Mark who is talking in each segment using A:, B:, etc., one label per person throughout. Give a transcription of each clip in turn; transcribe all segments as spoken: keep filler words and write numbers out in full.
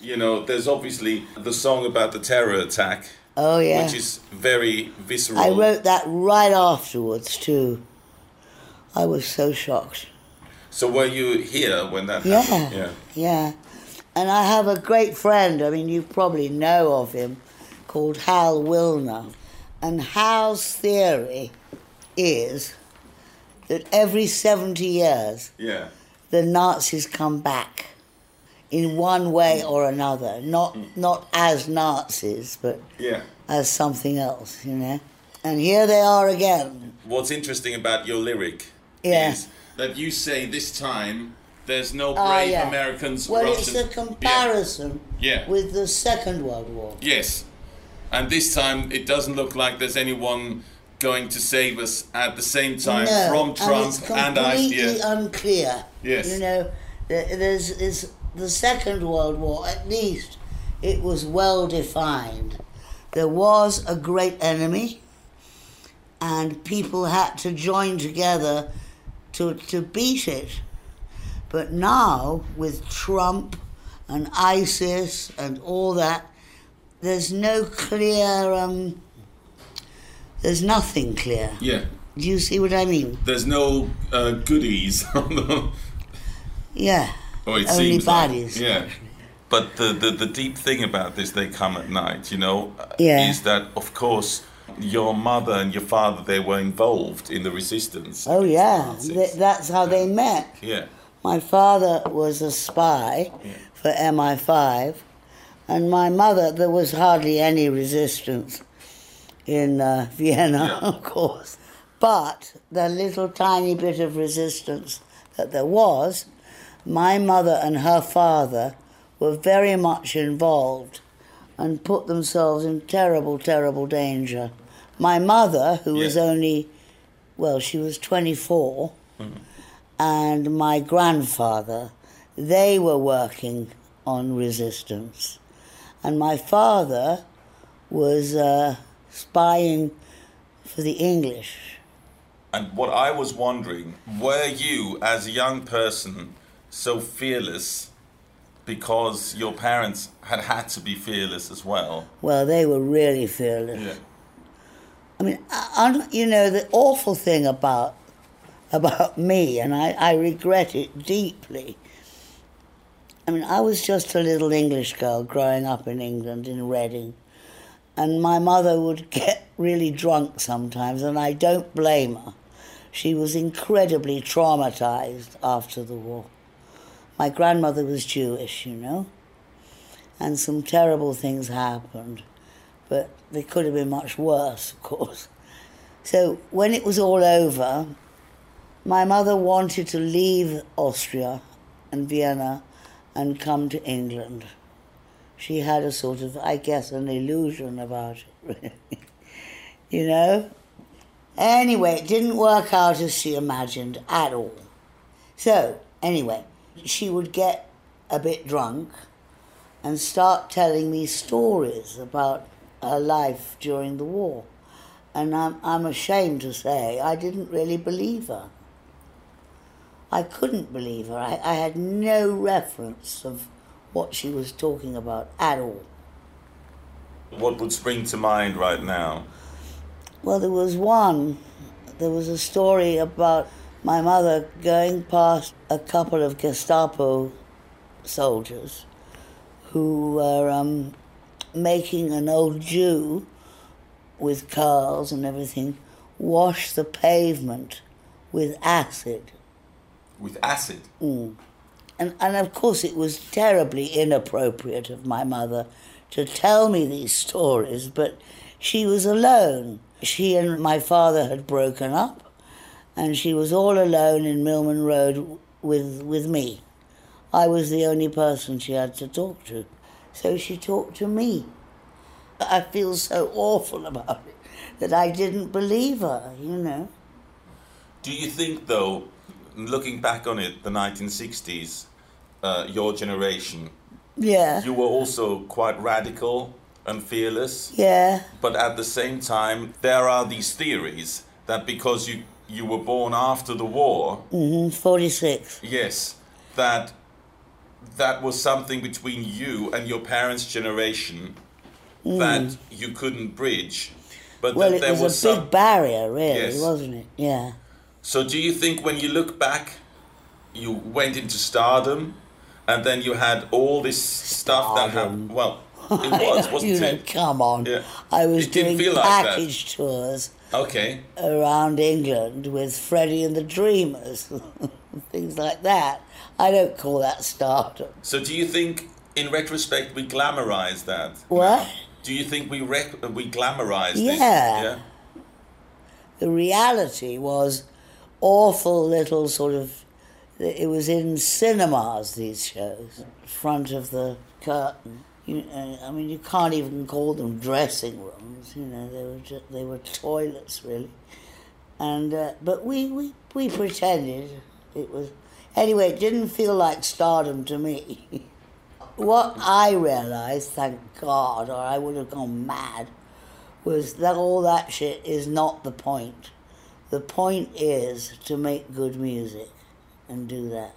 A: you know, there's obviously the song about the terror attack.
B: Oh, yeah.
A: Which is very visceral.
B: I wrote that right afterwards, too. I was so shocked.
A: So were you here when that
B: yeah,
A: happened? Yeah,
B: yeah. And I have a great friend, I mean, you probably know of him, called Hal Wilner. And Hal's theory is that every seventy years,
A: yeah.
B: the Nazis come back in one way or another. Not mm. not as Nazis, but
A: yeah.
B: as something else, you know. And here they are again.
A: What's interesting about your lyric
B: yeah.
A: is that you say this time there's no
B: uh,
A: brave
B: yeah.
A: Americans.
B: Well,
A: Russians.
B: it's a comparison
A: yeah. Yeah.
B: with the Second World War.
A: Yes. And this time it doesn't look like there's anyone going to save us at the same time
B: no,
A: from Trump
B: and
A: and
B: it's completely
A: yeah.
B: unclear.
A: Yes.
B: You know, there's is the Second World War, at least it was well defined. There was a great enemy and people had to join together to to beat it. But now, with Trump and ISIS and all that, there's no clear, um, there's nothing clear.
A: Yeah.
B: Do you see what I mean?
A: There's no uh, goodies.
B: yeah.
A: Oh, it
B: Only
A: seems
B: baddies.
A: Like, yeah. But the, the, the deep thing about this, They Come at Night, you know,
B: yeah.
A: is that, of course, your mother and your father, they were involved in the resistance.
B: Oh, yeah. Th- that's how they met.
A: Yeah.
B: My father was a spy
A: yeah.
B: for M I five, and my mother, there was hardly any resistance in uh, Vienna,
A: yeah.
B: of course. But the little tiny bit of resistance that there was, my mother and her father were very much involved and put themselves in terrible, terrible danger. My mother, who
A: yeah.
B: was only, well, she was twenty-four, mm-hmm. and my grandfather, they were working on resistance. And my father was uh, spying for the English.
A: And what I was wondering, were you, as a young person, so fearless because your parents had had to be fearless as well?
B: Well, they were really fearless.
A: Yeah.
B: I mean, I, you know, the awful thing about about me, and I, I regret it deeply. I mean, I was just a little English girl growing up in England, in Reading, and my mother would get really drunk sometimes, and I don't blame her. She was incredibly traumatized after the war. My grandmother was Jewish, you know, and some terrible things happened, but they could have been much worse, of course. So when it was all over, my mother wanted to leave Austria and Vienna and come to England. She had a sort of, I guess, an illusion about it, really. You know? Anyway, it didn't work out as she imagined at all. So, anyway, she would get a bit drunk and start telling me stories about her life during the war. And I'm, I'm ashamed to say I didn't really believe her. I couldn't believe her. I, I had no reference of what she was talking about at all.
A: What would spring to mind right now?
B: Well, there was one, there was a story about my mother going past a couple of Gestapo soldiers who were um, making an old Jew with curls and everything wash the pavement with acid.
A: With acid?
B: Mm. And, and of course it was terribly inappropriate of my mother to tell me these stories, but she was alone. She and my father had broken up, and she was all alone in Milman Road with, with me. I was the only person she had to talk to. So she talked to me. I feel so awful about it that I didn't believe her, you know.
A: Do you think, though, looking back on it, the nineteen sixties, uh, your generation,
B: yeah,
A: you were also quite radical and fearless?
B: Yeah.
A: But at the same time, there are these theories that because you, you were born after the war...
B: Mm-hmm, forty-six.
A: Yes, that that was something between you and your parents' generation
B: Mm.
A: that you couldn't bridge. But
B: Well,
A: that
B: it
A: there
B: was,
A: was
B: a
A: some.
B: big barrier, really,
A: Yes.
B: wasn't it? Yeah.
A: So do you think when you look back, you went into stardom, and then you had all this stuff that
B: Stardom.
A: happened? Well, it was, wasn't
B: you know,
A: it?
B: come on.
A: Yeah.
B: I was
A: It didn't
B: doing
A: feel like that.
B: package tours
A: Okay.
B: around England with Freddie and the Dreamers, things like that. I don't call that stardom.
A: So do you think, in retrospect, we glamorize that?
B: What?
A: Do you think we rec- we glamorize this?
B: Yeah.
A: Yeah.
B: The reality was awful little sort of, it was in cinemas, these shows, front of the curtain. You, uh, I mean, you can't even call them dressing rooms, you know, they were just, they were toilets, really. And, uh, but we, we, we pretended it was, anyway, it didn't feel like stardom to me. What I realised, thank God, or I would have gone mad, was that all that shit is not the point. The point is to make good music and do that.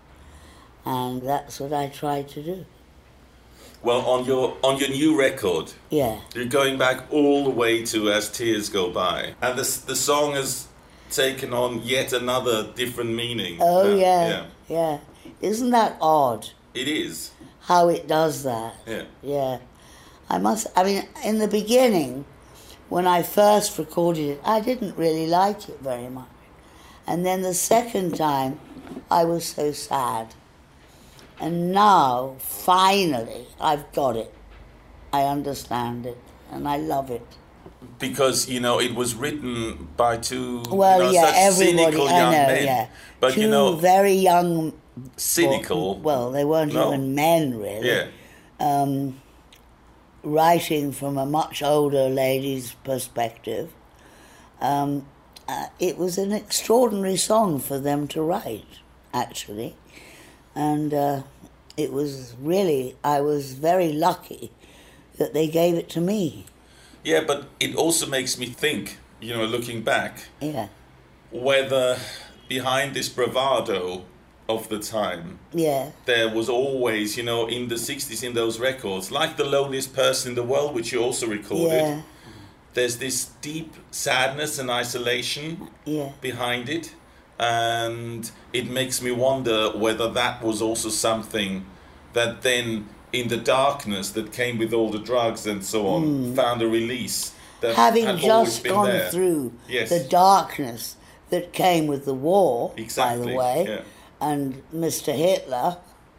B: And that's what I tried to do.
A: Well, on your on your new record,
B: Yeah.
A: you're going back all the way to As Tears Go By, and the the song has taken on yet another different meaning.
B: Oh,
A: Uh,
B: yeah,
A: yeah,
B: yeah. Isn't that odd,
A: it is.
B: how it does that?
A: Yeah.
B: Yeah. I must, I mean, in the beginning, when I first recorded it, I didn't really like it very much. And then the second time, I was so sad. And now, finally, I've got it. I understand it, and I love it.
A: Because, you know, it was written by two
B: Well,
A: you know,
B: yeah,
A: such
B: everybody,
A: cynical
B: I
A: young
B: know,
A: men.
B: yeah.
A: But,
B: Two
A: you know,
B: very young...
A: cynical.
B: Well, they weren't
A: No.
B: even men, really.
A: Yeah.
B: Um, writing from a much older lady's perspective. Um, uh, it was an extraordinary song for them to write, actually. And uh, it was really, I was very lucky that they gave it to me.
A: Yeah, but it also makes me think, you know, looking back,
B: Yeah,
A: whether behind this bravado of the time,
B: yeah,
A: there was always, you know, in the sixties, in those records, like The Loneliest Person in the World, which you also recorded,
B: yeah,
A: there's this deep sadness and isolation
B: yeah.
A: behind it. And it makes me wonder whether that was also something that then, in the darkness that came with all the drugs and so on, found a release. That
B: Having
A: had always
B: just
A: been
B: gone
A: there.
B: through
A: Yes.
B: the darkness that came with the war,
A: Exactly,
B: by the way,
A: yeah.
B: and Mister Hitler,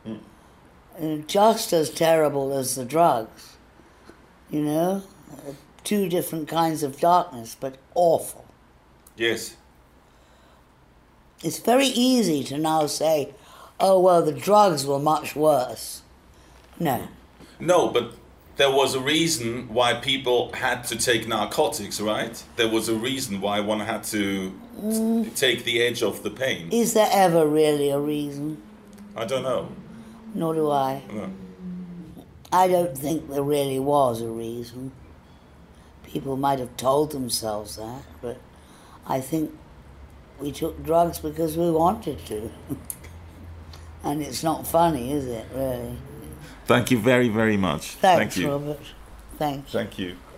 B: uh, just as terrible as the drugs, you know? Uh, two different kinds of darkness, but awful.
A: Yes.
B: It's very easy to now say, oh, well, the drugs were much worse. No.
A: No, but there was a reason why people had to take narcotics, right? There was a reason why one had to t- take the edge off the pain.
B: Is there ever really a reason?
A: I don't know.
B: Nor do I.
A: No.
B: I don't think there really was a reason. People might have told themselves that, but I think we took drugs because we wanted to. And it's not funny, is it, really?
A: Thank you very, very much.
B: Thanks, Robert. Thanks.
A: Thank you.